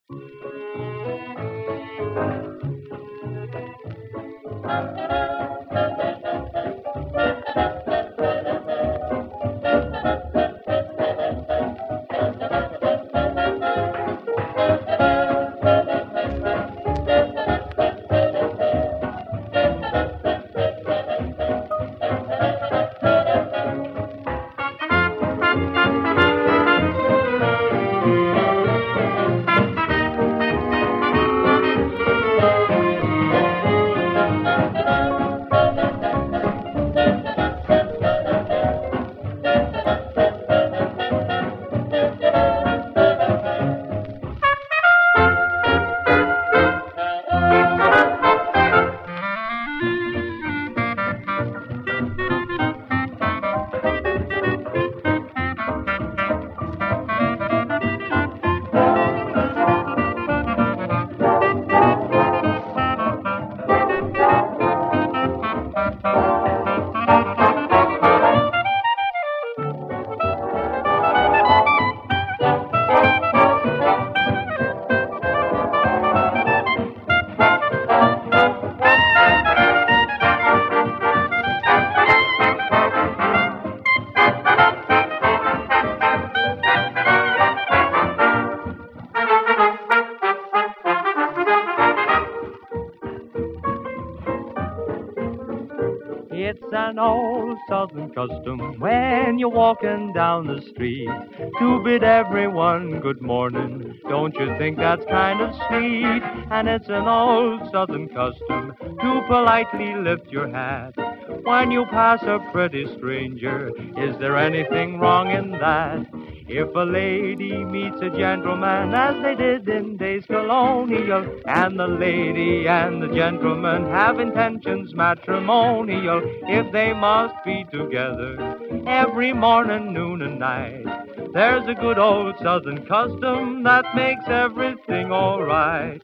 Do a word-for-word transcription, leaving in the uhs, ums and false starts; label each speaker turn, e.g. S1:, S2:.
S1: It's an old Southern custom when you're walking down the street to bid everyone good morning. Don't you think that's kind of sweet? And it's an old Southern custom to politely lift your hat when you pass a pretty stranger. Is there anything wrong in that? If a lady meets a gentleman as they did in days colonial, and the lady and the gentleman have intentions matrimonial, if they must be together every morning, noon, and night, there's a good old Southern custom that makes everything all right.